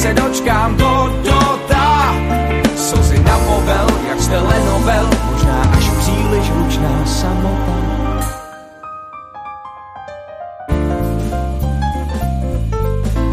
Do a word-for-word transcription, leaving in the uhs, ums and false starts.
se dočkám, to dodá slzy na povel, jak z telenovel.